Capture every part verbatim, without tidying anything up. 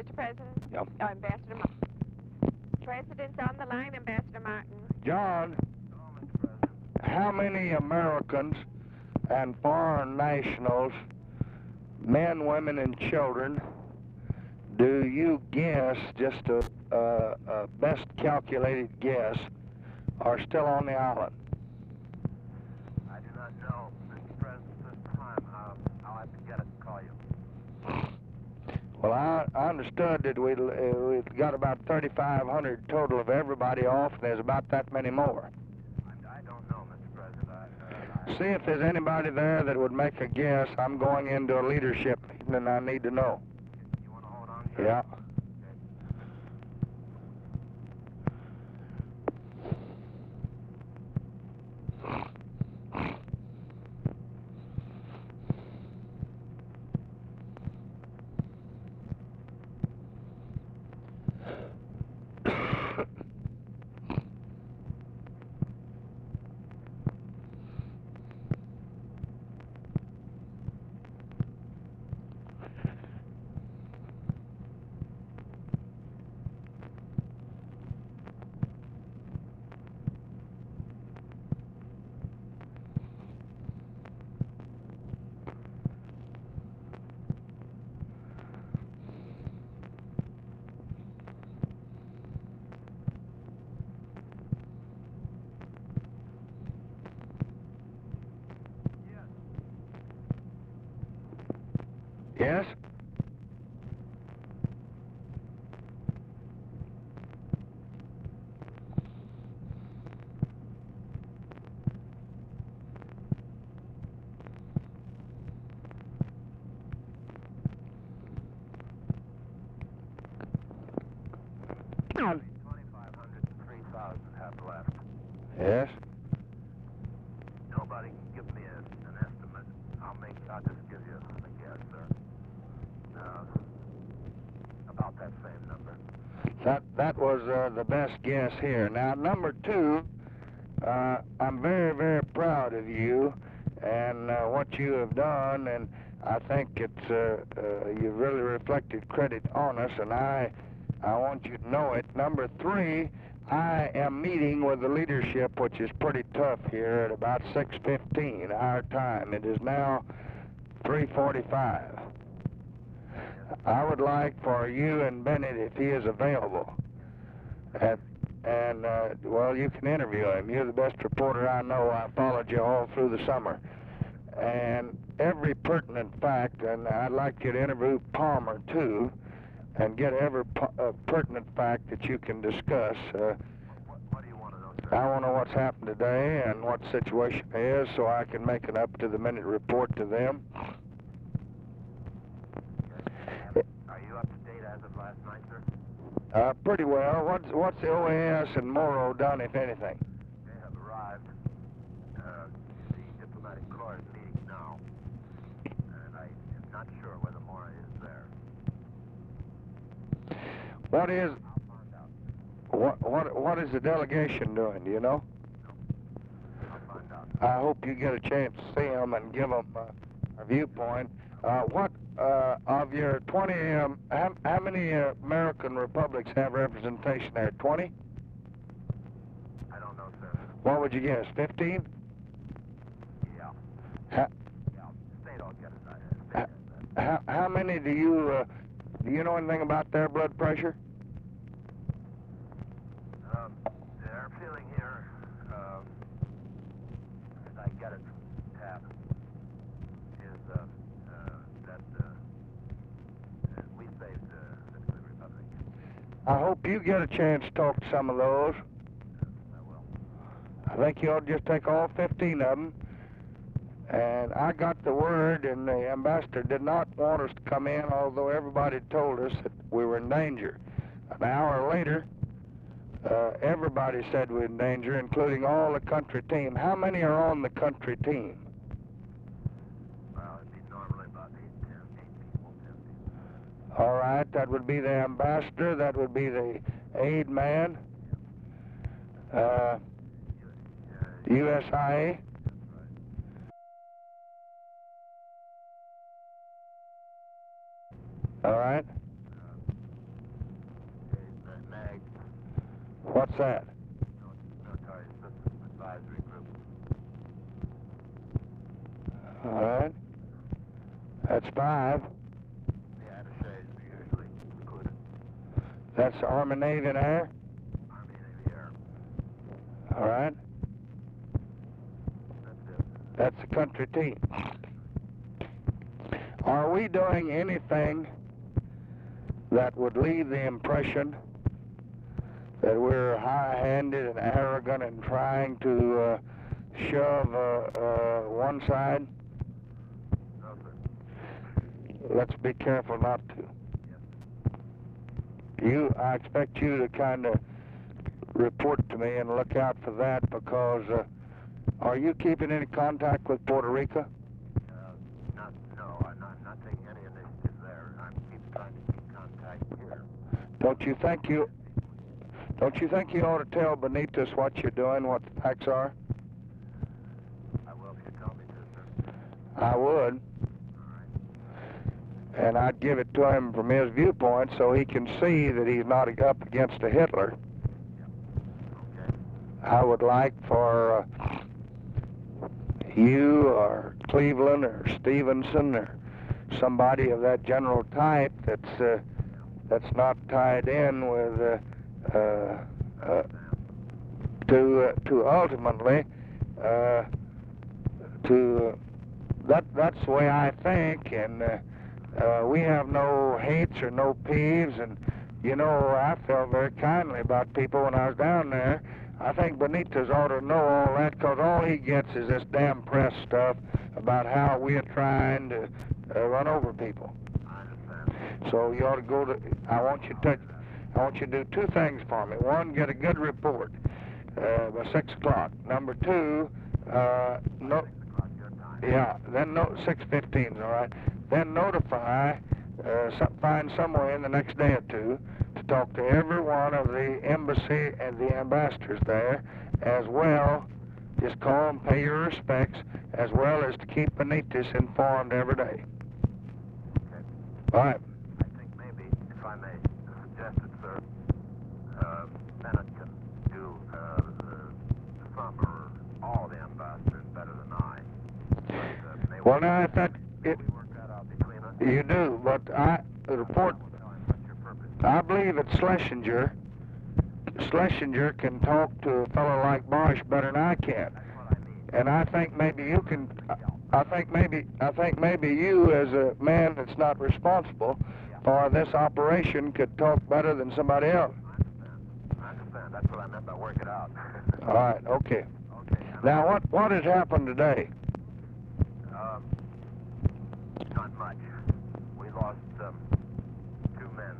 Mister President? Yep. Oh, Ambassador Martin. President's on the line, Ambassador Martin. John, how many Americans and foreign nationals, men, women, and children, do you guess, just a, a, a best calculated guess, are still on the island? I do not know, Mister President, this time. I'll, I'll have to get it and call you. Well, I, I understood that we'd, uh, we'd got about thirty-five hundred total of everybody off, and there's about that many more. I, I don't know, Mister President. I, uh, I, See if there's anybody there that would make a guess. I'm going into a leadership meeting, and I need to know. you want to hold on to it? Yeah. Yes? twenty-five hundred and three thousand have left. Yes? Nobody can give me a, an estimate. I'll make, I'll just give you a guess, sir. Uh, about that same number. That that was uh, the best guess here. Now, number two, uh, I'm very, very proud of you and uh, what you have done, and I think it's uh, uh, you've really reflected credit on us, and I I want you to know it. Number three, I am meeting with the leadership, which is pretty tough here, at about six fifteen our time. It is now three forty-five. I would like for you and Bennett, if he is available, and, and uh, well, you can interview him. You're the best reporter I know. I followed you all through the summer. And every pertinent fact, and I'd like you to interview Palmer, too, and get every uh, pertinent fact that you can discuss. Uh, What, what do you want to know, sir? I want to know what's happened today and what the situation is so I can make an up-to-the-minute report to them. Are you up to date as of last night, sir? Uh, pretty well. What's, what's the O A S and Morrow done, if anything? They have arrived. Uh, the diplomatic corps is meeting now, and I am not sure whether Mora is there. What is I'll find out. what what what is the delegation doing? Do you know? I'll find out. I hope you get a chance to see them and give them uh, a viewpoint. Uh, what uh, of your twenty? Um, how, how many uh, American republics have representation there? Twenty? I don't know, sir. What would you guess? Fifteen? Yeah. How, Yeah. State will get it. Uh, state has that. how, how many do you uh, do you know anything about their blood pressure? Um, their feeling here, um, as I get it from Tab, is uh, uh, that uh, uh, we saved uh, the Dominican Republic. I hope you get a chance to talk to some of those. I will. I think you ought to just take all fifteen of them. And I got the word, and the ambassador did not want us to come in, although everybody told us that we were in danger. An hour later, uh, everybody said we were in danger, including all the country team. How many are on the country team? Well, it'd be normally about eight, ten, eight people, ten people. All right, that would be the ambassador, that would be the aid man, uh, U S I A. All right. What's that? Military Assistance Advisory Group. All right. That's five. The attachés are usually included. That's Army, Navy, and Air. Army, Navy, Air. All right. That's it. That's the country team. Are we doing anything that would leave the impression that we're high-handed and arrogant and trying to uh, shove uh, uh, one side? No, sir. Let's be careful not to. Yes. You, I expect you to kind of report to me and look out for that, because uh, are you keeping any contact with Puerto Rico? Uh, not, no, I'm not, not taking any initiative there. I'm keep trying to keep contact here. Don't you think you, don't you think you ought to tell Benitez what you're doing, what the facts are? I will if you tell me to, sir. I would. All right. And I'd give it to him from his viewpoint so he can see that he's not up against a Hitler. Okay. I would like for uh, you or Cleveland or Stevenson or somebody of that general type that's uh, that's not tied in with uh, uh, uh, to uh, to ultimately uh, to uh, that that's the way I think, and uh, uh, we have no hates or no peeves, and you know, I felt very kindly about people when I was down there. I think Benitez ought to know all that, because all he gets is this damn press stuff about how we're trying to uh, run over people. I understand. So you ought to go to, I want you to, I want you to do two things for me. One, get a good report uh, by six o'clock. Number two, uh, no, Six o'clock your time. yeah, then no, six fifteen, all right. Then notify, uh, some, find some way in the next day or two to talk to every one of the embassy and the ambassadors there, as well, just call them, pay your respects, as well as to keep Benitez informed every day. Okay. All right. I think maybe, if I may suggest it, sir, uh, Bennett can do uh, the, some or all the ambassadors better than I. But, uh, may Well, we, now, if that, may it, we work that out between us? you do, but I, the report, I will tell him what's your purpose. I believe that Schlesinger, Schlesinger can talk to a fellow like Bosch better than I can. That's what I mean. And I think maybe you can, I think maybe, I think maybe you as a man that's not responsible for this operation could talk better than somebody else. I understand. I understand. That's what I meant by work it out. All right, okay. Okay. and Now, what, what has happened today? Um, not much. We lost um, two men.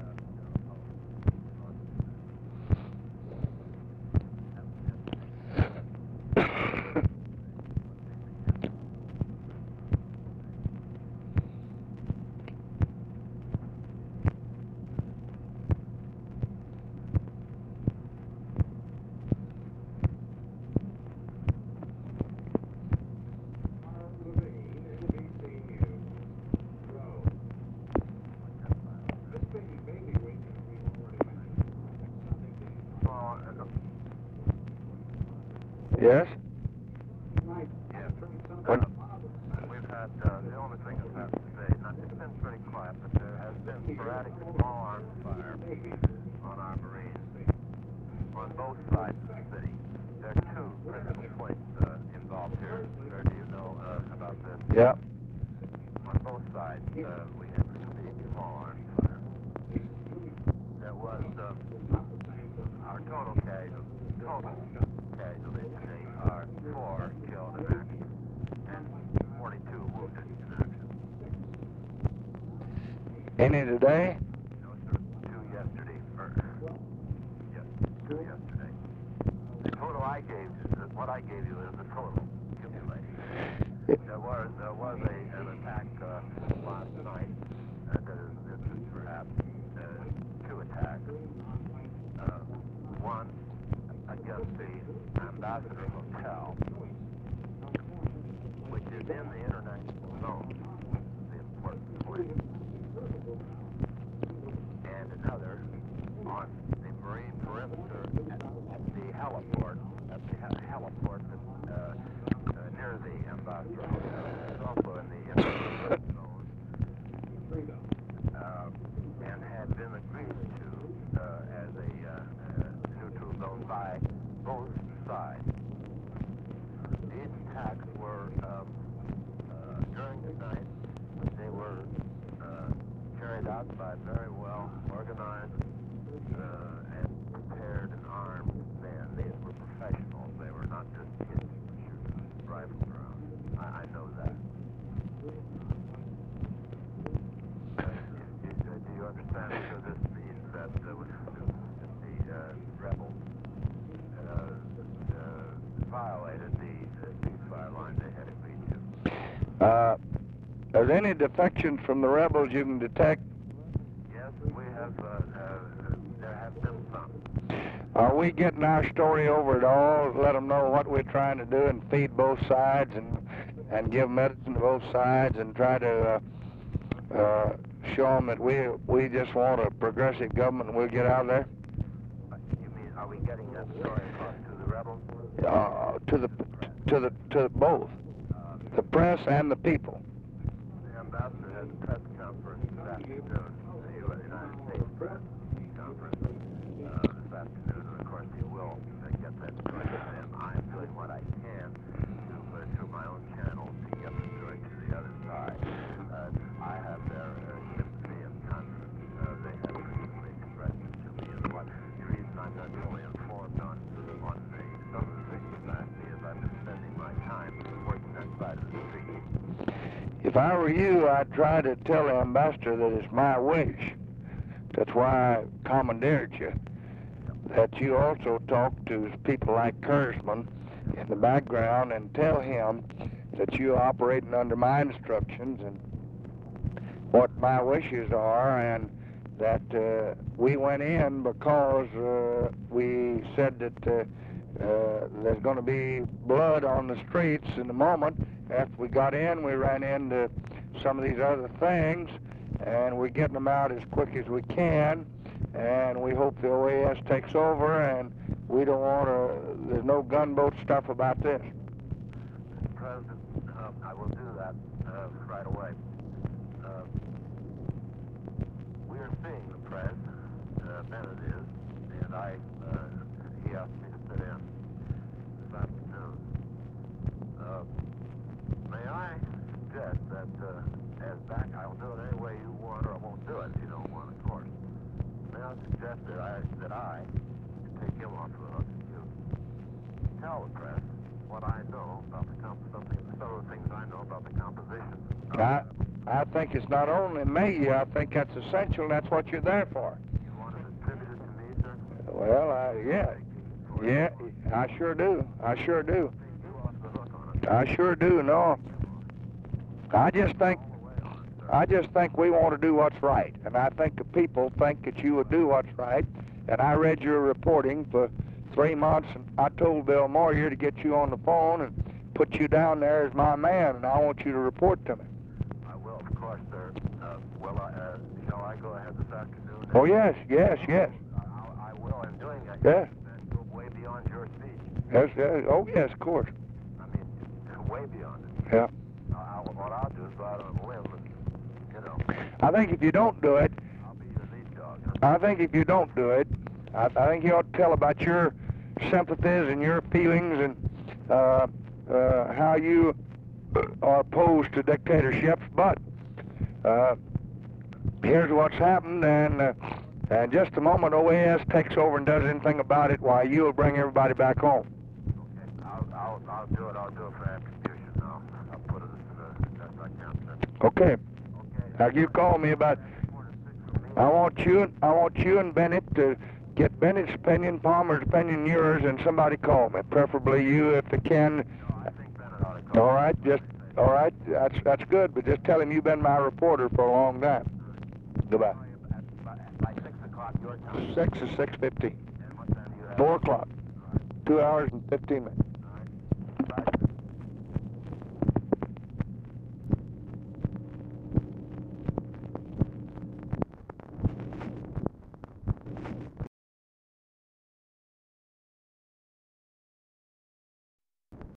Well, uh, Yes? yes. Uh, we've had, uh, the only thing that's happened today, not, it's been pretty quiet, but there has been sporadic small arms fire on our Marines on both sides of the city. There are two critical points uh, involved here. Sir, do you know uh, about this? Yeah. On both sides, uh, we have received small arms fire. There was uh, our total casualties, total casualties today are four killed in action and forty-two wounded in action. Any today? No, sir, two yesterday. Or, yes, two yesterday. The total I gave, what I gave you is the total accumulated. There was there was a, an attack uh, last night. Uh, there is perhaps uh, two attacks. Uh, one against the Ambassador Hotel, which is in the international zone, the important point, and another on the marine perimeter at heliport, at the he- heliport that, uh, uh, near the Ambassador Hotel. It's also in the infrared zone, uh, and had been agreed to uh, as a uh, uh, neutral zone by both sides. These attacks were um, uh, during the night. They were uh, carried out by very well organized uh, and prepared and armed men. These were professionals. They were not just kids shooting rifles around. I, I know that. Uh, do, do, do you understand? So this means that uh, the uh, rebels uh, uh, violated the uh, ceasefire line they had agreed to. Uh, are there any defections from the rebels you can detect? Yes, we have. Uh, uh, there have been some. Are we getting our story over at all? Let them know what we're trying to do and feed both sides and and give medicine to both sides and try to uh, uh, show them that we we just want a progressive government and we'll get out of there? You mean, are we getting that story across to the rebels? Uh, to the to the to both, Uh, the press and the people. the ambassador has a press conference this afternoon. The U S United States press conference uh, this afternoon, and of course he will uh, get that story to them. I am doing what I can to uh, through my own channels to get the story to the other side. Uh, I have their uh, sympathy and confidence. Uh, they have recently expressed it to me, and what the reason I'm not fully informed on on the some of the things about me is I've been spending my time working that side of the street. If I were you, I'd try to tell the ambassador that it's my wish. That's why I commandeered you. That you also talk to people like Kurzman in the background and tell him that you're operating under my instructions and what my wishes are, and that uh, we went in because uh, we said that uh, uh, there's going to be blood on the streets in a moment. After we got in, we ran into some of these other things, and we're getting them out as quick as we can, and we hope the O A S takes over, and we don't want to, there's no gunboat stuff about this. Mister President, uh, I will do that uh, right away. Uh, we are seeing the press, uh, Bennett is, and I, uh, he asked me to sit in this afternoon. Uh, may I suggest that uh, as back, I'll do it any way you want, or I won't do it if you don't want, of course. May I suggest that I, that I can take him off the hook and you tell the press what I know about the comp something, some of the things I know about the composition. I, I think it's not only me, I think that's essential, and that's what you're there for. You want it attributed to me, sir? Well, I, yeah, yeah, I sure do, I sure do. Take you off the hook on it. I sure do, no. I just think, I just think we want to do what's right, and I think the people think that you would do what's right, and I read your reporting for three months, and I told Bill Moyer to get you on the phone and put you down there as my man, and I want you to report to me. I will, of course, sir. Uh, well, I, uh, shall I go ahead this afternoon? Oh, yes, yes, yes. I, I, I will, in doing it. Yeah. And go way beyond your speech. Yes, yes, oh, yes, of course. I mean, way beyond it. Yeah. I, I, what I'll do is go out on a limb and, you know, I think if you don't do it, I'll be your lead dog. I think if you don't do it, I, I think you ought to tell about your sympathies and your feelings and uh, uh, how you are opposed to dictatorships. But uh, here's what's happened, and uh, in just a moment, O A S takes over and does anything about it, while you'll bring everybody back home. Okay, I'll, I'll, I'll do it. I'll do it for attribution. I'll, I'll put it as the best I can, sir. Okay. Okay. Now you call me about. I want you. I want you and Bennett to get Bennett's opinion, Palmer's opinion, yours, and somebody call me. Preferably you, if they can. No, I think Bennett ought to call. All right. Just all right. That's that's good. But just tell him you've been my reporter for a long time. Goodbye. At, by six o'clock your time. Six or six fifteen. And what time do you have? Four o'clock. Two hours and fifteen minutes.